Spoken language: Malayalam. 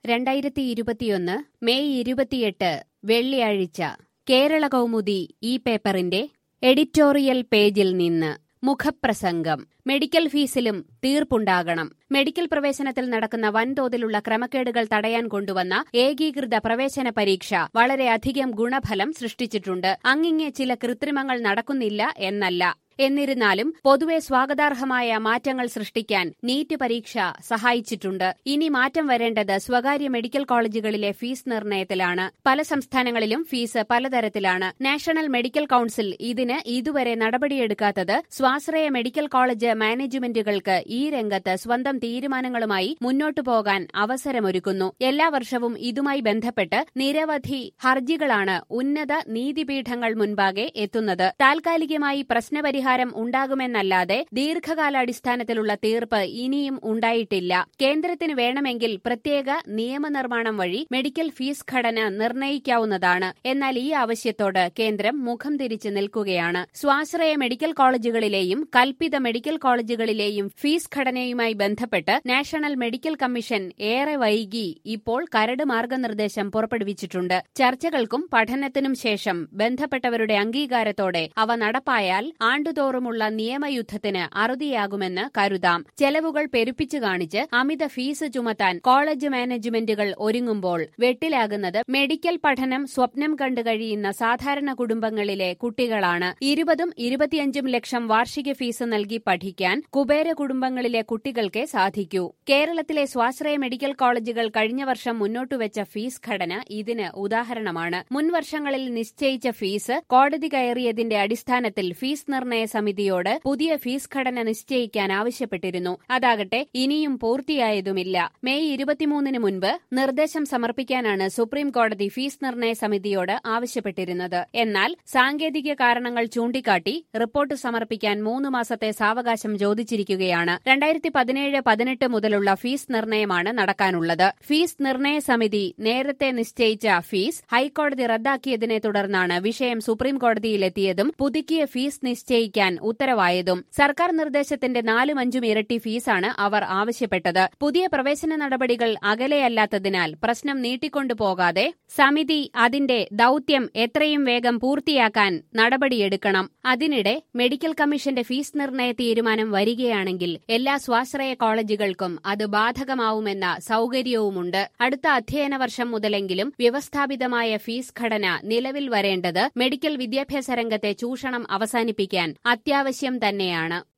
2021 മെയ് 28 വെള്ളിയാഴ്ച കേരള കൗമുദി ഈ പേപ്പറിന്റെ എഡിറ്റോറിയൽ പേജിൽ നിന്ന് മുഖപ്രസംഗം. മെഡിക്കൽ ഫീസിലും തീർപ്പുണ്ടാകണം. മെഡിക്കൽ പ്രവേശനത്തിൽ നടക്കുന്ന വൻതോതിലുള്ള ക്രമക്കേടുകൾ തടയാൻ കൊണ്ടുവന്ന ഏകീകൃത പ്രവേശന പരീക്ഷ വളരെയധികം ഗുണഫലം സൃഷ്ടിച്ചിട്ടുണ്ട്. അങ്ങിങ്ങെ ചില കൃത്രിമങ്ങൾ നടക്കുന്നില്ല എന്നല്ല. എന്നിരുന്നാലും പൊതുവെ സ്വാഗതാർഹമായ മാറ്റങ്ങൾ സൃഷ്ടിക്കാൻ നീറ്റ് പരീക്ഷ സഹായിച്ചിട്ടുണ്ട്. ഇനി മാറ്റം വരേണ്ടത് സ്വകാര്യ മെഡിക്കൽ കോളേജുകളിലെ ഫീസ് നിർണയത്തിലാണ്. പല സംസ്ഥാനങ്ങളിലും ഫീസ് പലതരത്തിലാണ്. നാഷണൽ മെഡിക്കൽ കൌൺസിൽ ഇതിന് ഇതുവരെ നടപടിയെടുക്കാത്തത് സ്വാശ്രയ മെഡിക്കൽ കോളേജ് മാനേജ്മെന്റുകൾക്ക് ഈ രംഗത്ത് സ്വന്തം തീരുമാനങ്ങളുമായി മുന്നോട്ടു പോകാൻ അവസരമൊരുക്കുന്നു. എല്ലാ വർഷവും ഇതുമായി ബന്ധപ്പെട്ട് നിരവധി ഹർജികളാണ് ഉന്നത നീതിപീഠങ്ങൾ മുൻപാകെ എത്തുന്നത്. താൽക്കാലികമായി പ്രശ്നപരിഹാരം ഉണ്ടാകുമെന്നല്ലാതെ ദീർഘകാലാടിസ്ഥാനത്തിലുള്ള തീർപ്പ് ഇനിയും ഉണ്ടായിട്ടില്ല. കേന്ദ്രത്തിന് വേണമെങ്കിൽ പ്രത്യേക നിയമനിർമ്മാണം വഴി മെഡിക്കൽ ഫീസ് ഘടന നിർണയിക്കാവുന്നതാണ്. എന്നാൽ ഈ ആവശ്യത്തോട് കേന്ദ്രം മുഖം തിരിച്ചു നിൽക്കുകയാണ്. സ്വാശ്രയ മെഡിക്കൽ കോളേജുകളിലെയും കൽപ്പിത മെഡിക്കൽ കോളേജുകളിലെയും ഫീസ് ഘടനയുമായി ബന്ധപ്പെട്ട് നാഷണൽ മെഡിക്കൽ കമ്മീഷൻ ഏറെ വൈകി ഇപ്പോൾ കരട് മാർഗനിർദ്ദേശം പുറപ്പെടുവിച്ചിട്ടുണ്ട്. ചർച്ചകൾക്കും പഠനത്തിനും ശേഷം ബന്ധപ്പെട്ടവരുടെ അംഗീകാരത്തോടെ അവ നടപ്പായാൽ ആണ്ടുതോറുമുള്ള നിയമയുദ്ധത്തിന് അറുതിയാകുമെന്ന് കരുതാം. ചെലവുകൾ പെരുപ്പിച്ചു കാണിച്ച് അമിത ഫീസ് ചുമത്താൻ കോളേജ് മാനേജ്മെന്റുകൾ ഒരുങ്ങുമ്പോൾ വെട്ടിലാകുന്നത് മെഡിക്കൽ പഠനം സ്വപ്നം കണ്ടു കഴിയുന്ന സാധാരണ കുടുംബങ്ങളിലെ കുട്ടികളാണ്. 20-25 ലക്ഷം വാർഷിക ഫീസ് നൽകി പഠിക്കാൻ കുബേര കുടുംബങ്ങളിലെ കുട്ടികൾക്കേ സാധിക്കൂ. കേരളത്തിലെ സ്വാശ്രയ മെഡിക്കൽ കോളേജുകൾ കഴിഞ്ഞ വർഷം മുന്നോട്ടുവച്ച ഫീസ് ഘടന ഇതിന് ഉദാഹരണമാണ്. മുൻവർഷങ്ങളിൽ നിശ്ചയിച്ച ഫീസ് കോടതി കയറിയതിന്റെ അടിസ്ഥാനത്തിൽ ഫീസ് നിർണയ സമിതിയോട് പുതിയ ഫീസ് ഘടന നിശ്ചയിക്കാൻ ആവശ്യപ്പെട്ടിരുന്നു. അതാകട്ടെ ഇനിയും പൂർത്തിയായതുമില്ല. മെയ് 23 മുൻപ് നിർദ്ദേശം സമർപ്പിക്കാനാണ് സുപ്രീം കോടതി ഫീസ് നിർണയ സമിതിയോട് ആവശ്യപ്പെട്ടിരുന്നത്. എന്നാൽ സാങ്കേതിക കാരണങ്ങൾ ചൂണ്ടിക്കാട്ടി റിപ്പോർട്ട് സമർപ്പിക്കാൻ 3 മാസത്തെ സാവകാശം ചോദിച്ചിരിക്കുകയാണ്. 2017-18 മുതലുള്ള ഫീസ് നിർണയമാണ് നടക്കാനുള്ളത്. ഫീസ് നിർണയ സമിതി നേരത്തെ നിശ്ചയിച്ച ഫീസ് ഹൈക്കോടതി റദ്ദാക്കിയതിനെ തുടർന്നാണ് വിഷയം സുപ്രീം കോടതിയിലെത്തിയതും പുതുക്കിയ ഫീസ് നിശ്ചയിക്കാൻ ഉത്തരവായതും. സർക്കാർ നിർദ്ദേശത്തിന്റെ 4-5 ഇരട്ടി ഫീസാണ് അവർ ആവശ്യപ്പെട്ടത്. പുതിയ പ്രവേശന നടപടികൾ അകലെയല്ലാത്തതിനാൽ പ്രശ്നം നീട്ടിക്കൊണ്ടുപോകാതെ സമിതി അതിന്റെ ദൌത്യം എത്രയും വേഗം പൂർത്തിയാക്കാൻ നടപടിയെടുക്കണം. അതിനിടെ മെഡിക്കൽ കമ്മീഷന്റെ ഫീസ് നിർണയ തീരുമാനം വരികയാണെങ്കിൽ എല്ലാ സ്വാശ്രയ കോളേജുകൾക്കും അത് ബാധകമാവുമെന്ന സൌകര്യവുമുണ്ട്. അടുത്ത അധ്യയന വർഷം മുതലെങ്കിലും വ്യവസ്ഥാപിതമായ ഫീസ് ഘടന നിലവിൽ വരേണ്ടത് മെഡിക്കൽ വിദ്യാഭ്യാസ രംഗത്തെ ചൂഷണം അവസാനിപ്പിക്കാൻ അത്യാവശ്യം തന്നെയാണ്.